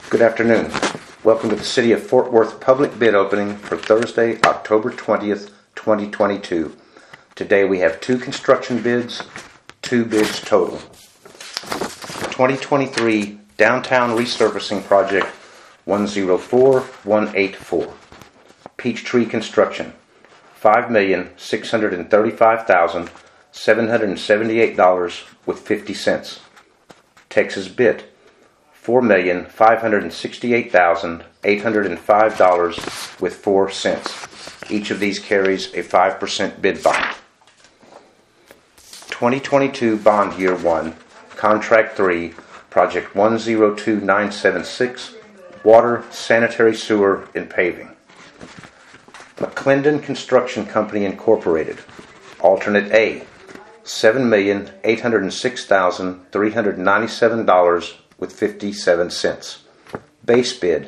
Good afternoon. Welcome to the City of Fort Worth public bid opening for Thursday, October 20th, 2022. Today we have 2 construction bids, 2 bids total. 2023 Downtown Resurfacing Project 104184. Peachtree Construction, $5,635,778.50. Texas Bit, $4,568,805.04. Each of these carries a 5% bid bond. 2022 Bond Year 1, Contract 3, Project 102976, Water, Sanitary Sewer, and Paving. McClendon Construction Company Incorporated, Alternate A, $7,806,397.57. Base bid,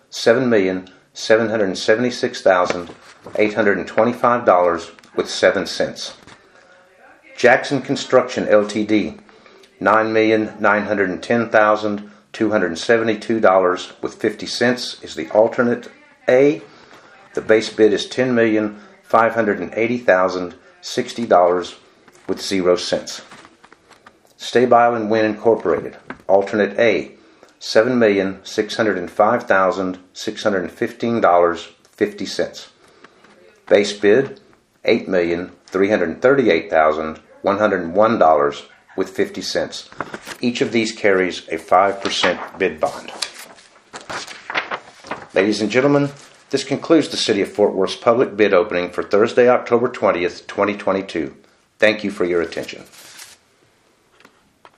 $7,776,825.07. Jackson Construction Ltd., $9,910,272.50 is the alternate A. The base bid is $10,580,060.00. Stabile and Wynn Incorporated, Alternate A, $7,605,615.50. Base bid, $8,338,101.50. Each of these carries a 5% bid bond. Ladies and gentlemen, this concludes the City of Fort Worth's public bid opening for Thursday, October 20th, 2022. Thank you for your attention.